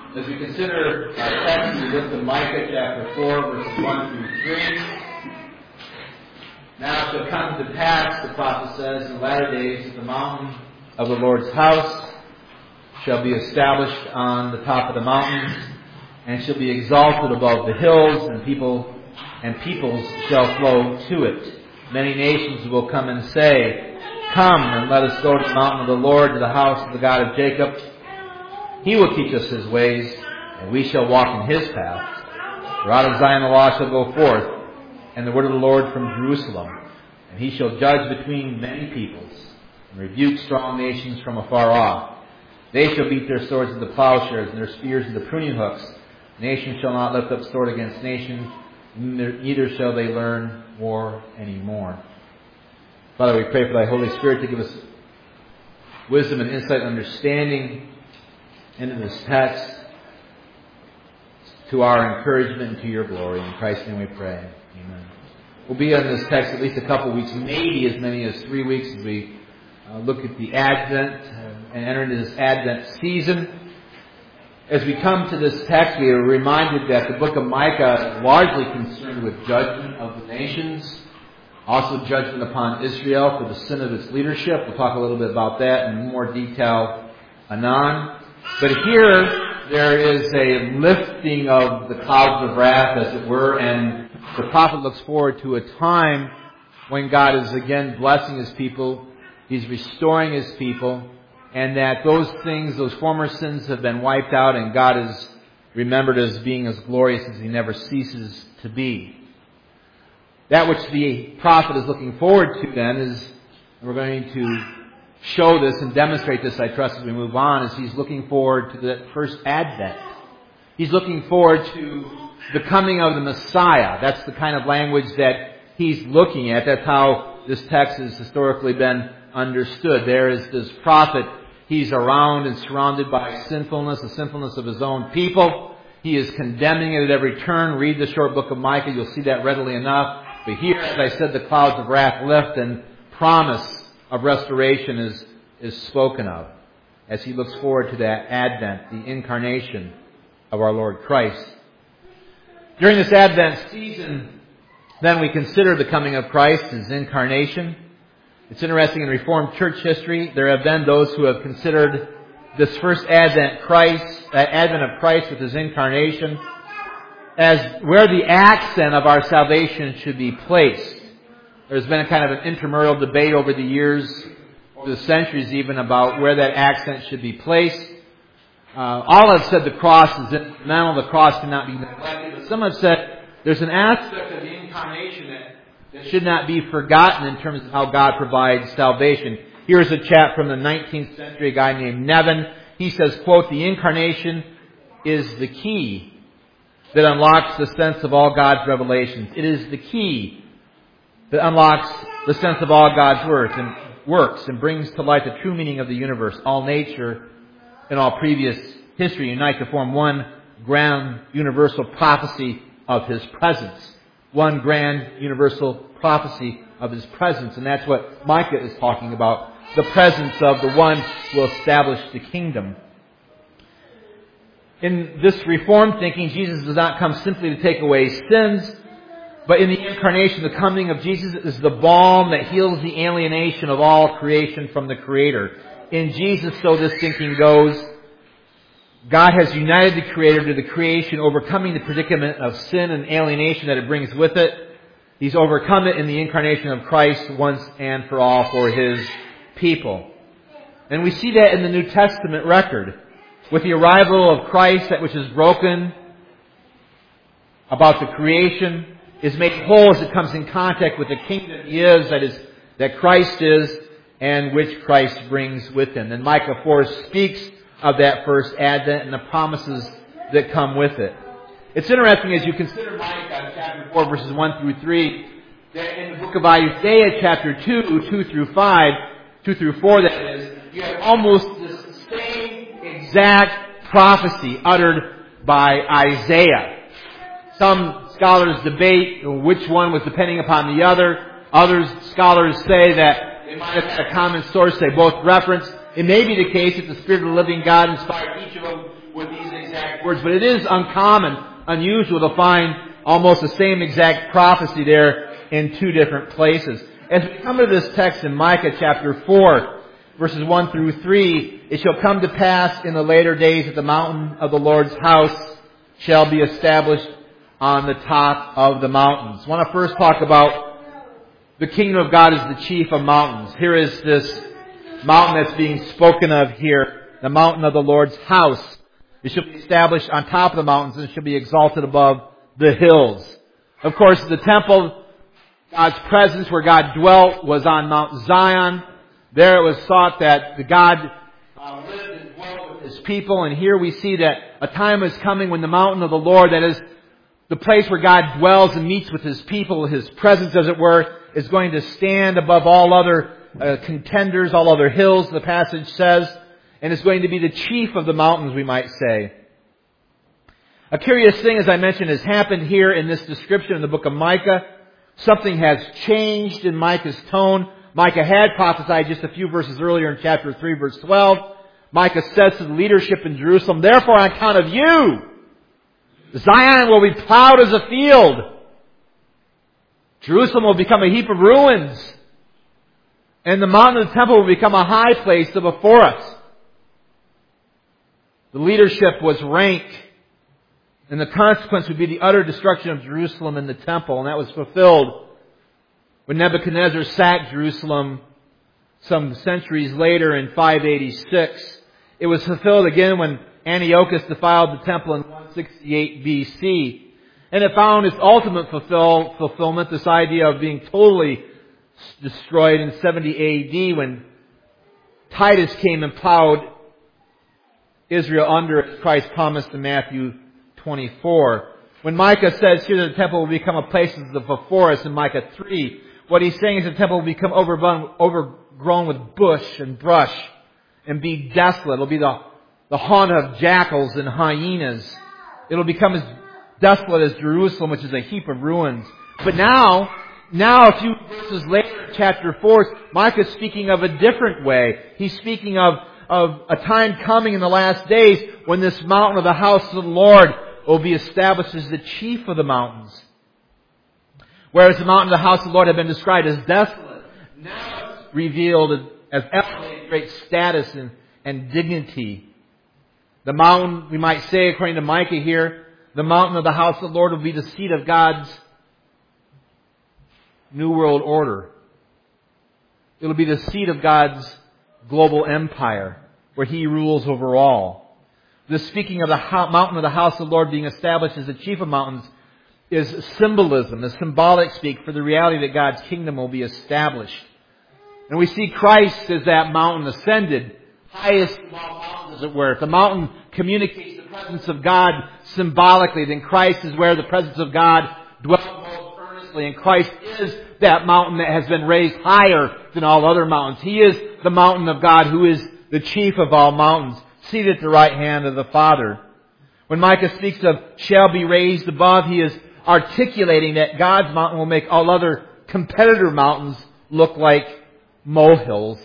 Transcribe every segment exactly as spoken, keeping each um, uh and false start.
As we consider our text, we look to Micah chapter four, verses one through three. Now it shall come to pass, the prophet says, in the latter days, that the mountain of the Lord's house shall be established on the top of the mountains, and shall be exalted above the hills, and people and peoples shall flow to it. Many nations will come and say, Come, and let us go to the mountain of the Lord, to the house of the God of Jacob. He will teach us His ways, and we shall walk in His paths. For out of Zion the law shall go forth, and the word of the Lord from Jerusalem. And He shall judge between many peoples, and rebuke strong nations from afar off. They shall beat their swords into plowshares, and their spears into pruning hooks. Nation shall not lift up sword against nation, neither shall they learn war anymore. Father, we pray for Thy Holy Spirit to give us wisdom and insight and understanding into this text, to our encouragement and to Your glory. In Christ's name we pray. Amen. We'll be on this text at least a couple weeks, maybe as many as three weeks as we uh, look at the Advent uh, and enter into this Advent season. As we come to this text, we are reminded that the book of Micah is largely concerned with judgment of the nations, also judgment upon Israel for the sin of its leadership. We'll talk a little bit about that in more detail anon. But here, there is a lifting of the clouds of wrath, as it were, and the prophet looks forward to a time when God is again blessing His people, He's restoring His people, and that those things, those former sins have been wiped out, and God is remembered as being as glorious as He never ceases to be. That which the prophet is looking forward to then is, we're going to show this and demonstrate this, I trust, as we move on, is he's looking forward to the first Advent. He's looking forward to the coming of the Messiah. That's the kind of language that he's looking at. That's how this text has historically been understood. There is this prophet. He's around and surrounded by sinfulness, the sinfulness of his own people. He is condemning it at every turn. Read the short book of Micah. You'll see that readily enough. But here, as I said, the clouds of wrath lift, and promise of restoration is, is spoken of as he looks forward to that Advent, the incarnation of our Lord Christ. During this Advent season, then we consider the coming of Christ, His incarnation. It's interesting, in Reformed church history, there have been those who have considered this first Advent Christ, uh, Advent of Christ with His incarnation, as where the accent of our salvation should be placed. There's been a kind of an intramural debate over the years, over the centuries even, about where that accent should be placed. Uh, all have said the cross is instrumental, the cross cannot be neglected. But some have said there's an aspect of the incarnation that, that should not be forgotten in terms of how God provides salvation. Here's a chap from the nineteenth century, a guy named Nevin. He says, quote, "The incarnation is the key that unlocks the sense of all God's revelations. It is the key that unlocks the sense of all God's words and works and brings to light the true meaning of the universe. All nature and all previous history unite to form one grand universal prophecy of His presence." One grand universal prophecy of His presence. And that's what Micah is talking about. The presence of the one who will establish the kingdom. In this Reformed thinking, Jesus does not come simply to take away sins, but in the incarnation, the coming of Jesus is the balm that heals the alienation of all creation from the Creator. In Jesus, so this thinking goes, God has united the Creator to the creation, overcoming the predicament of sin and alienation that it brings with it. He's overcome it in the incarnation of Christ once and for all for His people. And we see that in the New Testament record. With the arrival of Christ, that which is broken about the creation is made whole as it comes in contact with the kingdom He is, that is, that Christ is, and which Christ brings with Him. And Micah four speaks of that first Advent and the promises that come with it. It's interesting as you consider Micah chapter four, verses one through three, that in the book of Isaiah chapter two, two through five, two through four that is, you have almost the same exact prophecy uttered by Isaiah. Some scholars debate which one was depending upon the other. Others scholars say that they might have had a common source. They both reference. It may be the case that the Spirit of the living God inspired each of them with these exact exact words, but it is uncommon, unusual to find almost the same exact prophecy there in two different places. As we come to this text in Micah chapter four, verses one through three, it shall come to pass in the later days that the mountain of the Lord's house shall be established on the top of the mountains. I want to first talk about the kingdom of God as the chief of mountains. Here is this mountain that's being spoken of here, the mountain of the Lord's house. It shall be established on top of the mountains and it shall be exalted above the hills. Of course, the temple, God's presence where God dwelt, was on Mount Zion. There it was thought that the God uh, lived and dwelt with His people. And here we see that a time is coming when the mountain of the Lord, that is the place where God dwells and meets with His people, His presence as it were, is going to stand above all other uh, contenders, all other hills, the passage says. And it's going to be the chief of the mountains, we might say. A curious thing, as I mentioned, has happened here in this description in the book of Micah. Something has changed in Micah's tone. Micah had prophesied just a few verses earlier in chapter three, verse twelve. Micah says to the leadership in Jerusalem, "Therefore on account of you, Zion will be plowed as a field. Jerusalem will become a heap of ruins. And the mountain of the temple will become a high place before us." The leadership was rank. And the consequence would be the utter destruction of Jerusalem and the temple. And that was fulfilled when Nebuchadnezzar sacked Jerusalem some centuries later in five eighty-six. It was fulfilled again when Antiochus defiled the temple in one sixty-eight B C. And it found its ultimate fulfill, fulfillment, this idea of being totally destroyed in seventy A D when Titus came and plowed Israel under, as Christ promised in Matthew twenty-four. When Micah says here that the temple will become a place before us in Micah three, what he's saying is the temple will become overgrown, overgrown with bush and brush and be desolate. It'll be the, the haunt of jackals and hyenas. It'll become as desolate as Jerusalem, which is a heap of ruins. But now, now a few verses later, chapter four, Micah's speaking of a different way. He's speaking of, of a time coming in the last days when this mountain of the house of the Lord will be established as the chief of the mountains. Whereas the mountain of the house of the Lord had been described as desolate, now it's revealed as elevated great status and, and dignity. The mountain, we might say, according to Micah here, the mountain of the house of the Lord will be the seat of God's New World Order. It'll be the seat of God's global empire, where He rules over all. The speaking of the mountain of the house of the Lord being established as the chief of mountains is symbolism, a symbolic speak for the reality that God's kingdom will be established. And we see Christ as that mountain ascended, highest of all mountains, as it were. If the mountain communicates the presence of God symbolically, then Christ is where the presence of God dwells most earnestly. And Christ is that mountain that has been raised higher than all other mountains. He is the mountain of God who is the chief of all mountains, seated at the right hand of the Father. When Micah speaks of shall be raised above, he is articulating that God's mountain will make all other competitor mountains look like molehills.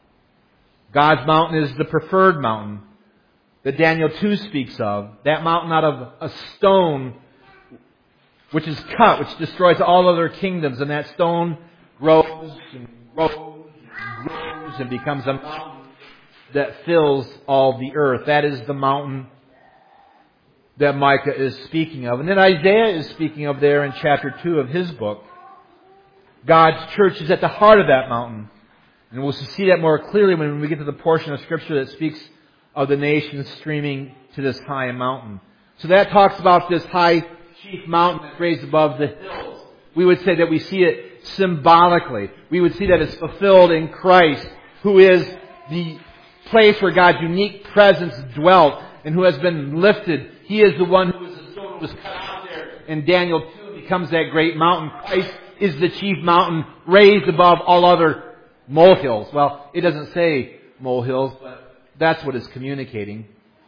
God's mountain is the preferred mountain that Daniel two speaks of. That mountain out of a stone which is cut, which destroys all other kingdoms. And that stone grows and grows and grows and becomes a mountain that fills all the earth. That is the mountain that Micah is speaking of. And then Isaiah is speaking of there in chapter two of his book. God's church is at the heart of that mountain. And we'll see that more clearly when we get to the portion of Scripture that speaks of the nations streaming to this high mountain. So that talks about this high chief mountain that's raised above the hills. We would say that we see it symbolically. We would see that it's fulfilled in Christ, who is the place where God's unique presence dwelt and who has been lifted. He is the one who is the stone that was cut out there. And Daniel two becomes that great mountain. Christ is the chief mountain raised above all other molehills. Well, it doesn't say molehills, but that's what it's communicating.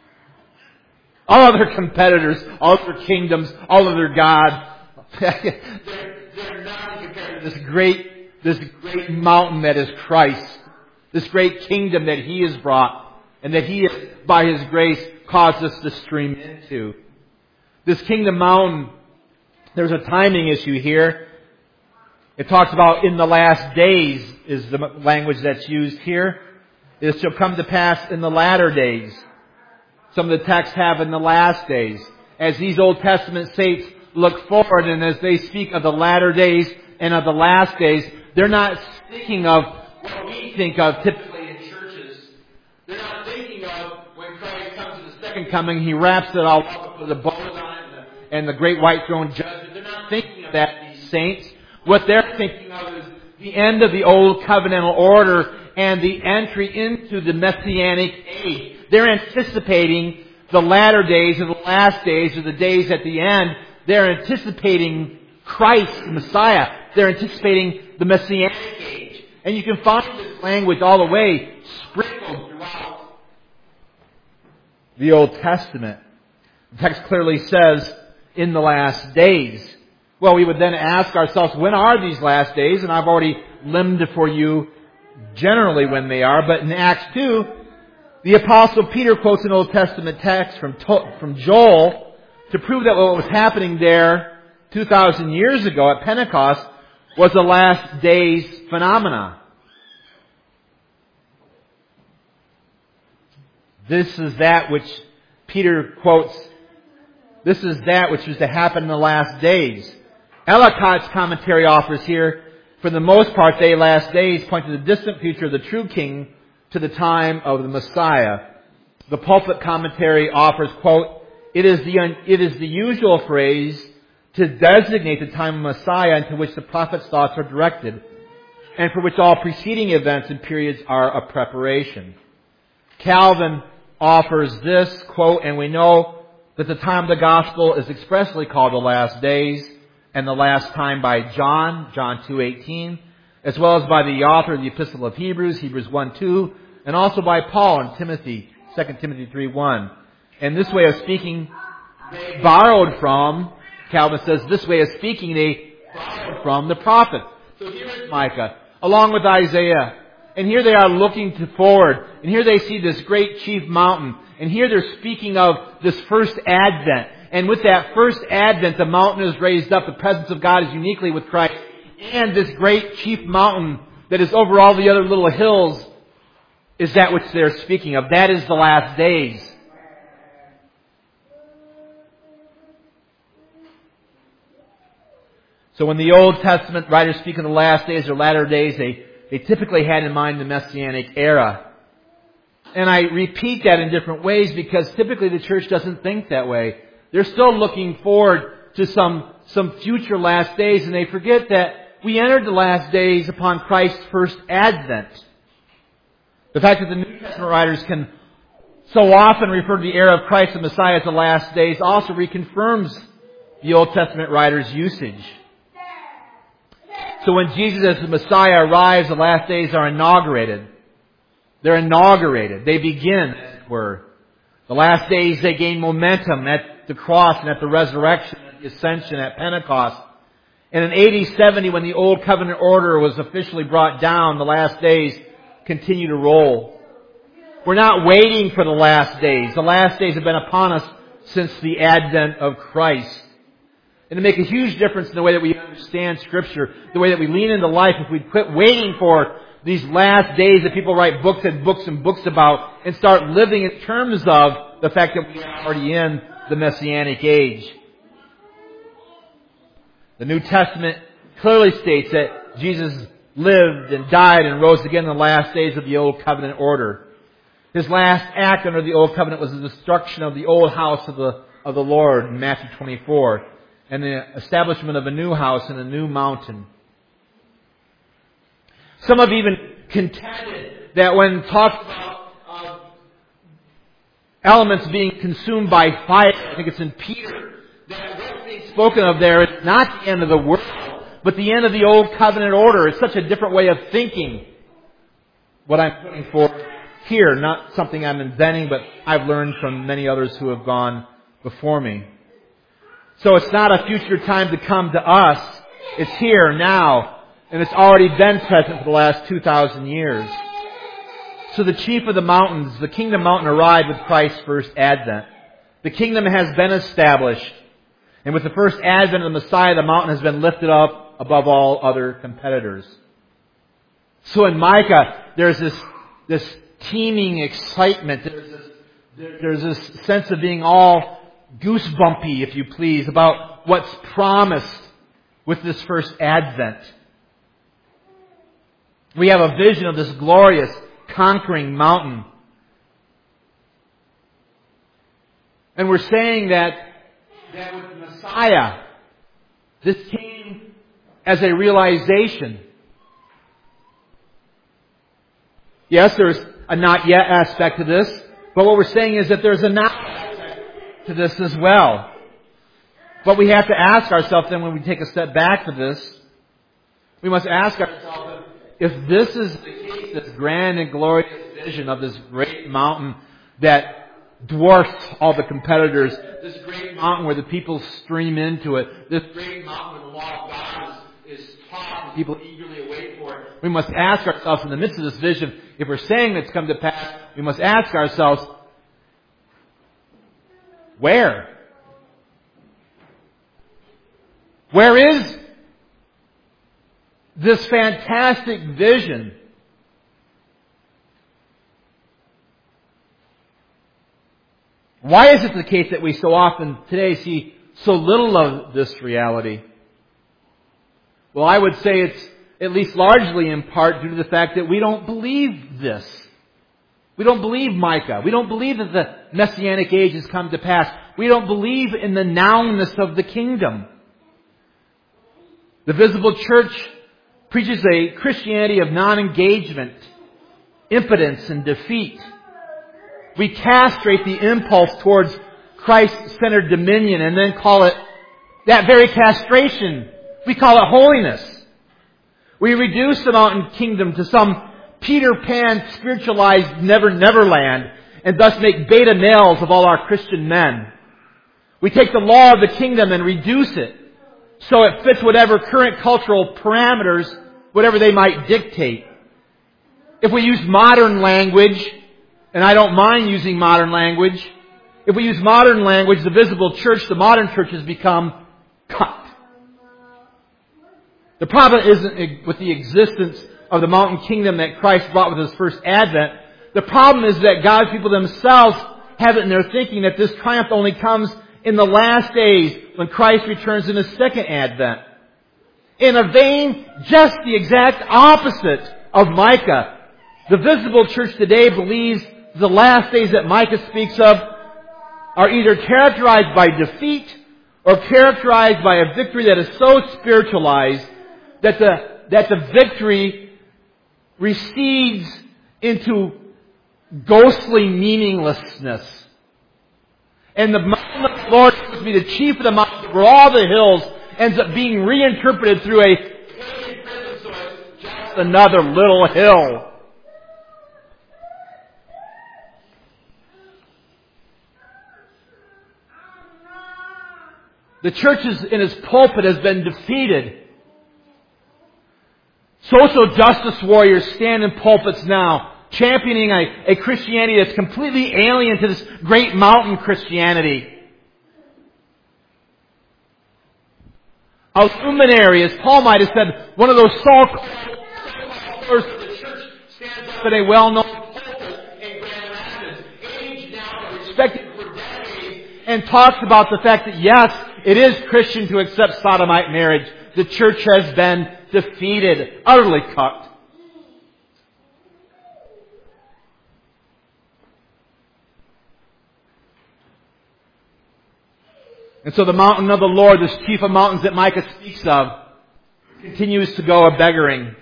All other competitors, all other kingdoms, all other gods, they're, they're not compared to this great, this great mountain that is Christ. This great kingdom that He has brought and that He has, by His grace, caused us to stream into. This Kingdom Mountain, there's a timing issue here. It talks about in the last days is the language that's used here. It shall come to pass in the latter days. Some of the texts have in the last days. As these Old Testament saints look forward and as they speak of the latter days and of the last days, they're not speaking of what we think of typically in churches. They're not thinking of when Christ comes in the second coming, He wraps it all up with a bow on it and the, and the great white throne judgment. They're not thinking of that, these saints. What they're thinking of is the end of the old covenantal order and the entry into the Messianic age. They're anticipating the latter days or the last days or the days at the end. They're anticipating Christ, the Messiah. They're anticipating the Messianic age. And you can find this language all the way sprinkled throughout the Old Testament. The text clearly says, in the last days. Well, we would then ask ourselves, when are these last days? And I've already limned for you generally when they are. But in Acts two, the Apostle Peter quotes an Old Testament text from, from Joel to prove that what was happening there two thousand years ago at Pentecost was a last days phenomena. This is that which Peter quotes, this is that which is to happen in the last days. Ellicott's commentary offers here, for the most part, they last days point to the distant future of the true king to the time of the Messiah. The pulpit commentary offers, quote, it is the, it is the usual phrase to designate the time of Messiah into which the prophet's thoughts are directed, and for which all preceding events and periods are a preparation. Calvin offers this, quote, and we know that the time of the gospel is expressly called the last days, and the last time by John, John two eighteen, as well as by the author of the Epistle of Hebrews, Hebrews one two, and also by Paul in Timothy, Second Timothy three one. And this way of speaking, they borrowed from, Calvin says, this way of speaking, they borrowed from the prophet. So here is Micah, along with Isaiah. And here they are looking to forward. And here they see this great chief mountain. And here they're speaking of this first advent. And with that first advent, the mountain is raised up. The presence of God is uniquely with Christ. And this great chief mountain that is over all the other little hills is that which they're speaking of. That is the last days. So when the Old Testament writers speak of the last days or latter days, they, they typically had in mind the Messianic era. And I repeat that in different ways because typically the church doesn't think that way. They're still looking forward to some, some future last days, and they forget that we entered the last days upon Christ's first advent. The fact that the New Testament writers can so often refer to the era of Christ the Messiah as the last days also reconfirms the Old Testament writers' usage. So when Jesus as the Messiah arrives, the last days are inaugurated. They're inaugurated. They begin, as it were. The last days, they gain momentum at the cross and at the resurrection, at the ascension, at Pentecost. And in A D seventy, when the Old Covenant order was officially brought down, the last days continue to roll. We're not waiting for the last days. The last days have been upon us since the advent of Christ. And to make a huge difference in the way that we understand Scripture, the way that we lean into life, if we quit waiting for these last days that people write books and books and books about and start living in terms of the fact that we are already in the Messianic age. The New Testament clearly states that Jesus lived and died and rose again in the last days of the Old Covenant order. His last act under the Old Covenant was the destruction of the old house of the, of the Lord in Matthew twenty-four and the establishment of a new house in a new mountain. Some have even contended that when talked about uh, elements being consumed by fire, I think it's in Peter, that what's being spoken of there is not the end of the world, but the end of the Old Covenant order. It's such a different way of thinking what I'm putting forth here. Not something I'm inventing, but I've learned from many others who have gone before me. So it's not a future time to come to us. It's here now. And it's already been present for the last two thousand years. So the chief of the mountains, the kingdom mountain, arrived with Christ's first advent. The kingdom has been established. And with the first advent of the Messiah, the mountain has been lifted up above all other competitors. So in Micah, there's this, this teeming excitement. There's this, there's this sense of being all goosebumpy, if you please, about what's promised with this first advent. We have a vision of this glorious, conquering mountain. And we're saying that, that with the Messiah, this came as a realization. Yes, there's a not yet aspect to this, but what we're saying is that there's a now aspect to this as well. But we have to ask ourselves then, when we take a step back to this, we must ask ourselves, if this is the case, this grand and glorious vision of this great mountain that dwarfs all the competitors, this great mountain where the people stream into it, this great mountain where the law of God is, is taught and people eagerly await for it, we must ask ourselves in the midst of this vision, if we're saying it's come to pass, we must ask ourselves, where? Where is this fantastic vision? Why is it the case that we so often today see so little of this reality? Well, I would say it's at least largely in part due to the fact that we don't believe this. We don't believe Micah. We don't believe that the Messianic age has come to pass. We don't believe in the nowness of the kingdom. The visible church preaches a Christianity of non-engagement, impotence, and defeat. We castrate the impulse towards Christ-centered dominion and then call it, that very castration, we call it holiness. We reduce the mountain kingdom to some Peter Pan spiritualized Never Never Land and thus make beta males of all our Christian men. We take the law of the kingdom and reduce it so it fits whatever current cultural parameters, whatever they might dictate. If we use modern language, and I don't mind using modern language, if we use modern language, the visible church, the modern church has become cut. The problem isn't with the existence of the mountain kingdom that Christ brought with His first advent. The problem is that God's people themselves have it in their thinking that this triumph only comes in the last days when Christ returns in His second advent. In a vein, just the exact opposite of Micah. The visible church today believes the last days that Micah speaks of are either characterized by defeat or characterized by a victory that is so spiritualized that the, that the victory recedes into ghostly meaninglessness. And the mountain of the Lord is supposed to be the chief of the mountains over all the hills, ends up being reinterpreted through a just another little hill. The church is, in its pulpit has been defeated. Social justice warriors stand in pulpits now, championing a, a Christianity that's completely alien to this great mountain Christianity. A luminary, as Paul might have said, one of those so-called of the church stands up in a well-known pulpit in Grand Rapids, aged now but respected for decades, and talks about the fact that yes, it is Christian to accept sodomite marriage. The church has been defeated, utterly cut. And so the mountain of the Lord, this chief of mountains that Micah speaks of, continues to go a-beggaring.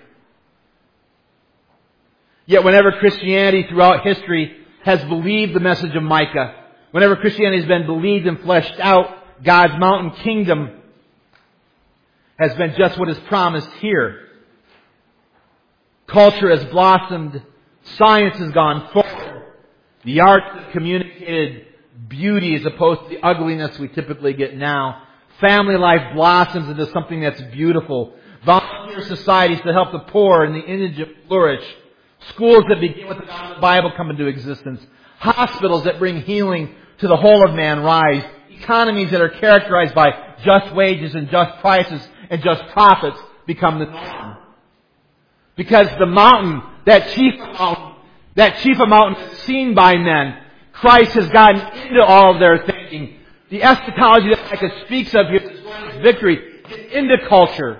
Yet whenever Christianity throughout history has believed the message of Micah, whenever Christianity has been believed and fleshed out, God's mountain kingdom has been just what is promised here. Culture has blossomed. Science has gone forward. The arts have communicated beauty as opposed to the ugliness we typically get now. Family life blossoms into something that's beautiful. Volunteer societies to help the poor and the indigent flourish. Schools that begin with the God of the Bible come into existence. Hospitals that bring healing to the whole of man rise. Economies that are characterized by just wages and just prices and just profits become the norm. Because the mountain, that chief mountain, that chief of mountains seen by men, Christ has gotten into all of their thinking. The eschatology that Micah speaks of here, this glorious victory, is into culture.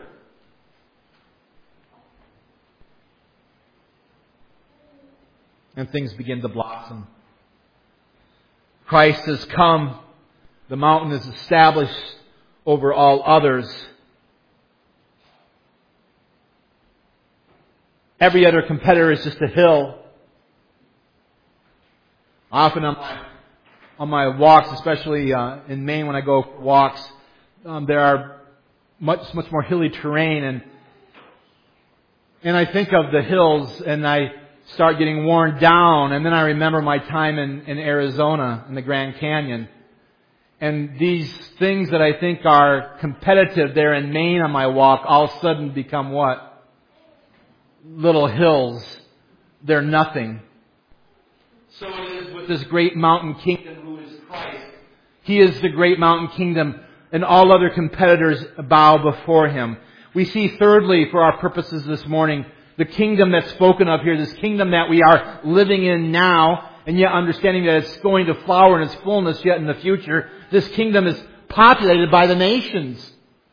And things begin to blossom. Christ has come. The mountain is established over all others. Every other competitor is just a hill. Often on my, on my walks, especially uh, in Maine when I go for walks, um, there are much, much more hilly terrain. And, and I think of the hills and I start getting worn down. And then I remember my time in, in Arizona, in the Grand Canyon. And these things that I think are competitive there in Maine on my walk all of a sudden become what? Little hills. They're nothing. So it is with this great mountain kingdom who is Christ. He is the great mountain kingdom, and all other competitors bow before Him. We see thirdly, for our purposes this morning, the kingdom that's spoken of here, this kingdom that we are living in now, and yet understanding that it's going to flower in its fullness yet in the future. This kingdom is populated by the nations.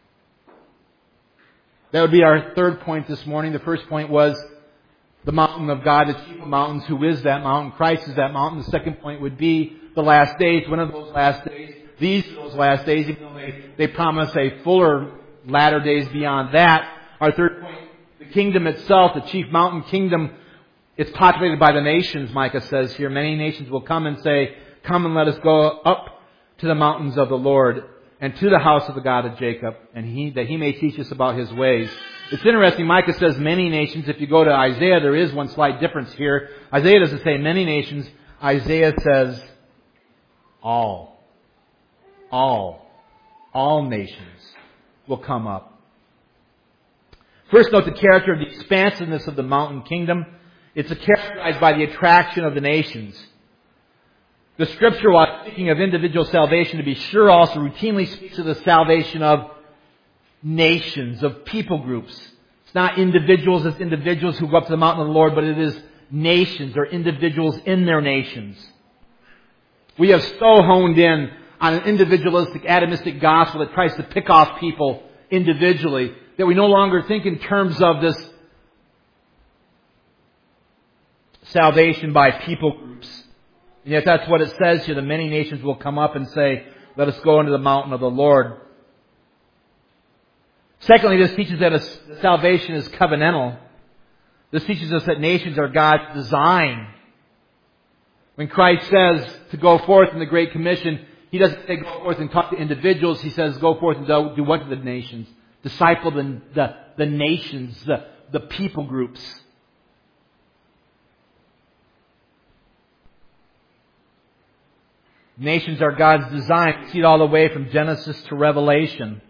That would be our third point this morning. The first point was the mountain of God, the chief of mountains. Who is that mountain? Christ is that mountain. The second point would be the last days. When are those last days? These are those last days, even though they, they promise a fuller latter days beyond that. Our third point, the kingdom itself, the chief mountain kingdom, it's populated by the nations, Micah says here. Many nations will come and say, "Come and let us go up to the mountains of the Lord and to the house of the God of Jacob, and he that He may teach us about His ways." It's interesting, Micah says many nations. If you go to Isaiah, there is one slight difference here. Isaiah doesn't say many nations. Isaiah says all. All. All nations will come up. First note the character of the expansiveness of the mountain kingdom. It's characterized by the attraction of the nations. The Scripture, while speaking of individual salvation, to be sure, also routinely speaks of the salvation of nations, of people groups. It's not individuals as individuals who go up to the mountain of the Lord, but it is nations or individuals in their nations. We have so honed in on an individualistic, atomistic gospel that tries to pick off people individually that we no longer think in terms of this salvation by people groups. And yet that's what it says here. The many nations will come up and say, "Let us go into the mountain of the Lord." Secondly, this teaches that salvation is covenantal. This teaches us that nations are God's design. When Christ says to go forth in the Great Commission, He doesn't say go forth and talk to individuals. He says go forth and do what to the nations? Disciple the, the, the nations, the, the people groups. Nations are God's design. We see it all the way from Genesis to Revelation.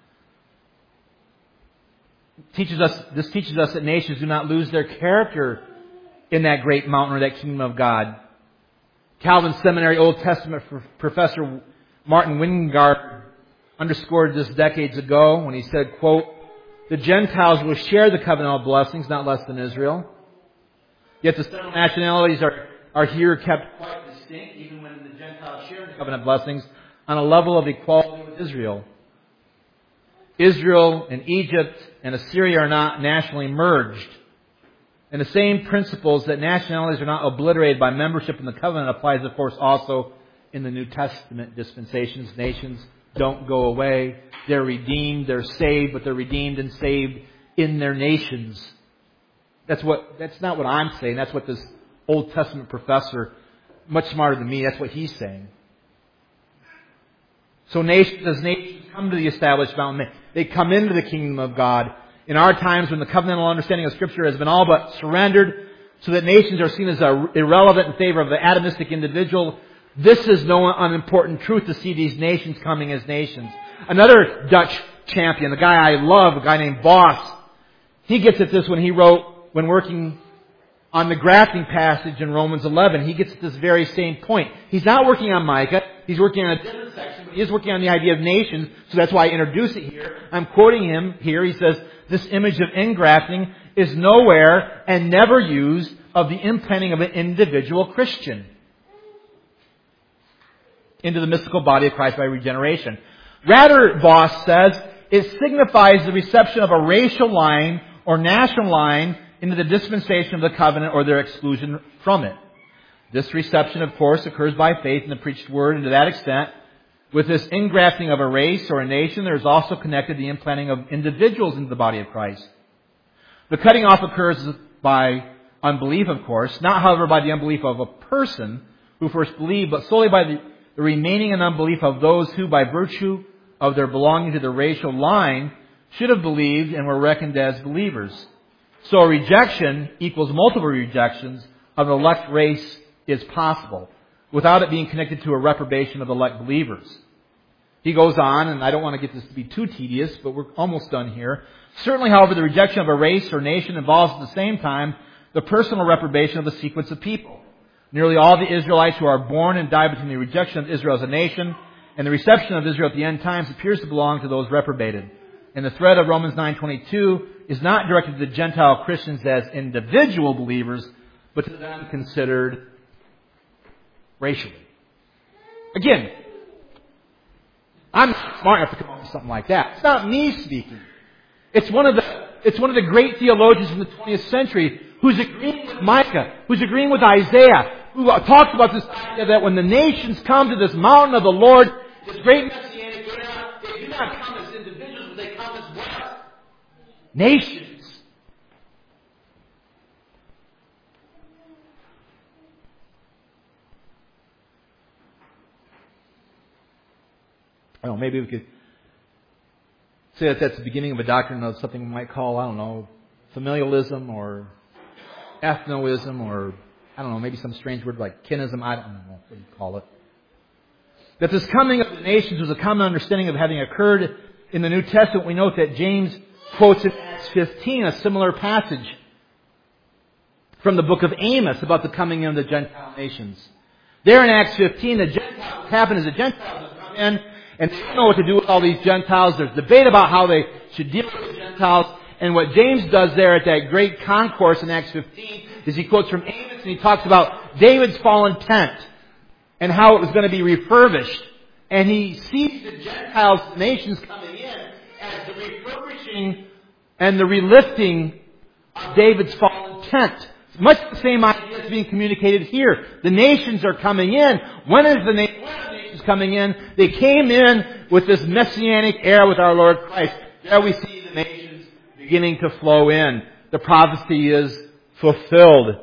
It teaches us, this teaches us that nations do not lose their character in that great mountain or that kingdom of God. Calvin Seminary Old Testament professor Martin Wingard underscored this decades ago when he said, quote, "The Gentiles will share the covenantal blessings, not less than Israel. Yet the several nationalities are, are here kept quite distinct, even when the Gentiles share the covenant blessings on a level of equality with Israel. Israel and Egypt and Assyria are not nationally merged. And the same principles that nationalities are not obliterated by membership in the covenant applies, of course, also in the New Testament dispensations. Nations don't go away. They're redeemed, they're saved, but they're redeemed and saved in their nations." That's what, that's not what I'm saying. That's what this Old Testament professor, much smarter than me, that's what he's saying. So nations, as nations come to the established mountain, they come into the kingdom of God. In our times when the covenantal understanding of Scripture has been all but surrendered so that nations are seen as irrelevant in favor of the atomistic individual, this is no unimportant truth to see these nations coming as nations. Another Dutch champion, a guy I love, a guy named Voss, he gets at this when he wrote, when working on the grafting passage in Romans eleven, he gets at this very same point. He's not working on Micah. He's working on a different section, but he is working on the idea of nations, so that's why I introduce it here. I'm quoting him here. He says, this image of ingrafting is nowhere and never used of the implanting of an individual Christian into the mystical body of Christ by regeneration. Rather, Voss says, it signifies the reception of a racial line or national line into the dispensation of the covenant or their exclusion from it. This reception, of course, occurs by faith in the preached word, and to that extent, with this ingrafting of a race or a nation, there is also connected the implanting of individuals into the body of Christ. The cutting off occurs by unbelief, of course, not, however, by the unbelief of a person who first believed, but solely by the, the remaining in unbelief of those who, by virtue of their belonging to the racial line, should have believed and were reckoned as believers. So a rejection equals multiple rejections of the elect race is possible, without it being connected to a reprobation of the elect believers. He goes on, and I don't want to get this to be too tedious, but we're almost done here. Certainly, however, the rejection of a race or nation involves at the same time the personal reprobation of the sequence of people. Nearly all the Israelites who are born and die between the rejection of Israel as a nation and the reception of Israel at the end times appears to belong to those reprobated. And the thread of Romans nine twenty-two is not directed to the Gentile Christians as individual believers, but to them considered racially. Again, I'm not smart enough to come up with something like that. It's not me speaking. It's one of the it's one of the great theologians in the twentieth century who's agreeing with Micah, who's agreeing with Isaiah, who talks about this idea that when the nations come to this mountain of the Lord, this great messianic era, they do not come as individuals, but they come as what? Nations. I don't know, maybe we could say that that's the beginning of a doctrine of something we might call, I don't know, familialism or ethnoism or, I don't know, maybe some strange word like kinism. I don't know what you call it. That this coming of the nations was a common understanding of having occurred in the New Testament. We note that James quotes in Acts fifteen a similar passage from the book of Amos about the coming in of the Gentile nations. There in Acts fifteen, the Gentiles, what happened is the Gentiles have come in and they don't know what to do with all these Gentiles. There's debate about how they should deal with the Gentiles. And what James does there at that great concourse in Acts fifteen is he quotes from Amos and he talks about David's fallen tent and how it was going to be refurbished. And he sees the Gentiles, the nations coming in as the refurbishing and the relifting of David's fallen tent. It's much the same idea is being communicated here. The nations are coming in. When is the, na- when are the nations coming in? They came in with this messianic era with our Lord Christ. There we see the nations beginning to flow in. The prophecy is fulfilled.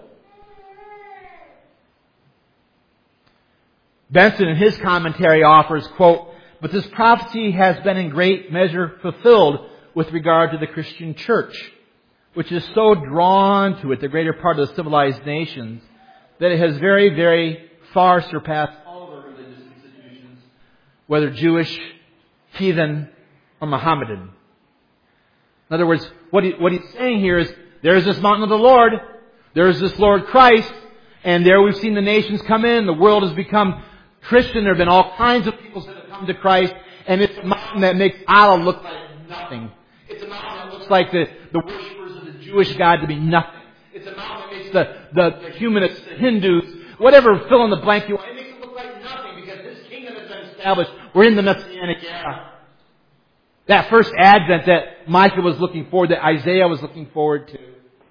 Benson in his commentary offers, quote, "But this prophecy has been in great measure fulfilled with regard to the Christian church, which is so drawn to it, the greater part of the civilized nations, that it has very, very far surpassed all other religious institutions, whether Jewish, heathen, or Mohammedan." In other words, what, he, what he's saying here is, there's this mountain of the Lord, there's this Lord Christ, and there we've seen the nations come in, the world has become Christian, there have been all kinds of people that have come to Christ, and it's a mountain that makes Allah look like nothing. It's a mountain that looks like the, the worshippers of the Jewish God to be nothing. It's a mountain that makes the, the, the humanists, the Hindus, whatever fill in the blank you want, it makes it look like nothing because His kingdom has been established. We're in the Messianic era. That first advent that Micah was looking forward, that Isaiah was looking forward to.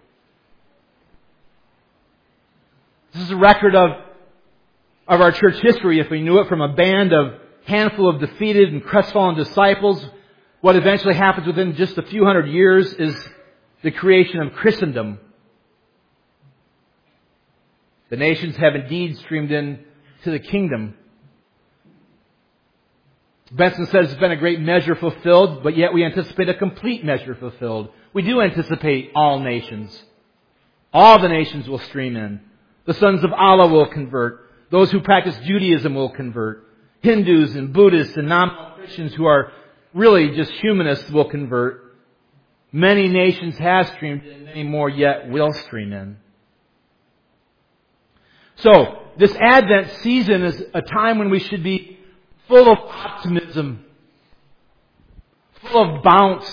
This is a record of, of our church history, if we knew it, from a band of handful of defeated and crestfallen disciples. What eventually happens within just a few hundred years is the creation of Christendom. The nations have indeed streamed in to the kingdom. Benson says it's been a great measure fulfilled, but yet we anticipate a complete measure fulfilled. We do anticipate all nations. All the nations will stream in. The sons of Allah will convert. Those who practice Judaism will convert. Hindus and Buddhists and non-Christians who are really just humanists will convert. Many nations have streamed in, many more yet will stream in. So, this Advent season is a time when we should be full of optimism, full of bounce.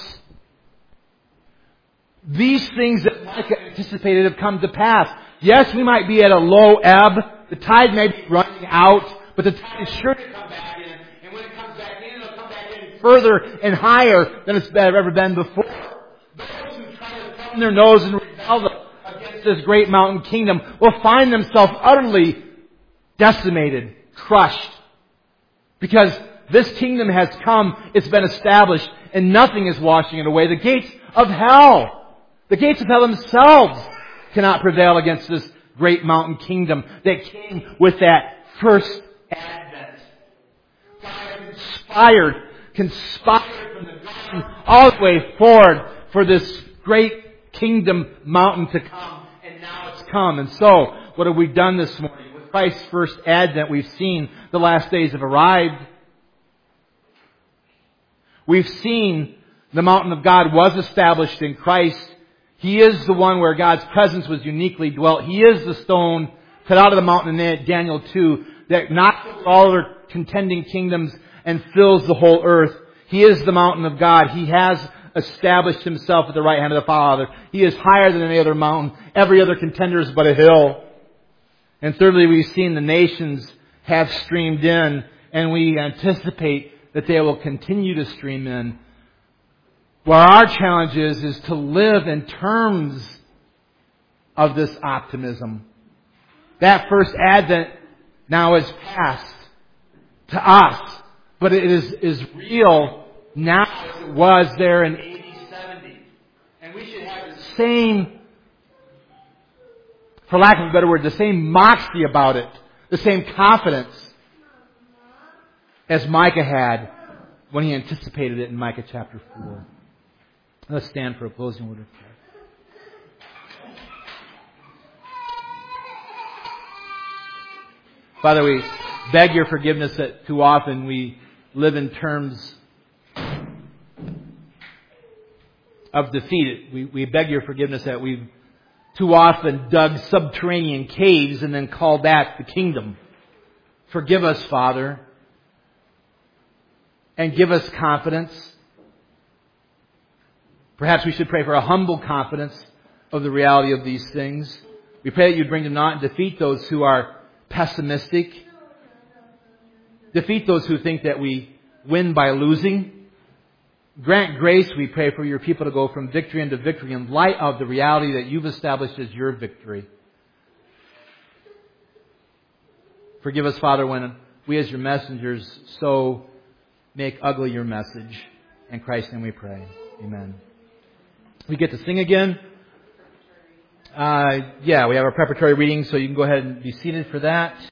These things that Micah anticipated have come to pass. Yes, we might be at a low ebb. The tide may be running out, but the tide is sure to come back in. And when it comes back in, it'll come back in further and higher than it's ever been before. Those who try to thumb their nose and rebel against this great mountain kingdom will find themselves utterly decimated, crushed. Because this kingdom has come, it's been established, and nothing is washing it away. The gates of hell, the gates of hell themselves cannot prevail against this great mountain kingdom that came with that first Advent. God conspired, conspired from the garden all the way forward for this great kingdom mountain to come, and now it's come. And so, what have we done this morning? With Christ's first Advent, we've seen the last days have arrived. We've seen the mountain of God was established in Christ. He is the one where God's presence was uniquely dwelt. He is the stone cut out of the mountain in Daniel two that knocks over all other contending kingdoms and fills the whole earth. He is the mountain of God. He has established Himself at the right hand of the Father. He is higher than any other mountain. Every other contender is but a hill. And thirdly, we've seen the nations have streamed in, and we anticipate that they will continue to stream in. Where our challenge is, is to live in terms of this optimism. That first Advent now is past to us, but it is, is real now as it was there in A D seventy. And we should have the same, for lack of a better word, the same moxie about it, the same confidence as Micah had when he anticipated it in Micah chapter four. Let's stand for a closing word of prayer. Father, we beg your forgiveness that too often we live in terms of defeat. We, we beg your forgiveness that we've too often dug subterranean caves and then called that the kingdom. Forgive us, Father, and give us confidence. Perhaps we should pray for a humble confidence of the reality of these things. We pray that you'd bring to naught and defeat those who are pessimistic. Defeat those who think that we win by losing. Grant grace, we pray, for your people to go from victory into victory in light of the reality that you've established as your victory. Forgive us, Father, when we as your messengers so make ugly your message. In Christ's name we pray. Amen. We get to sing again. Uh, yeah, we have our preparatory reading, so you can go ahead and be seated for that.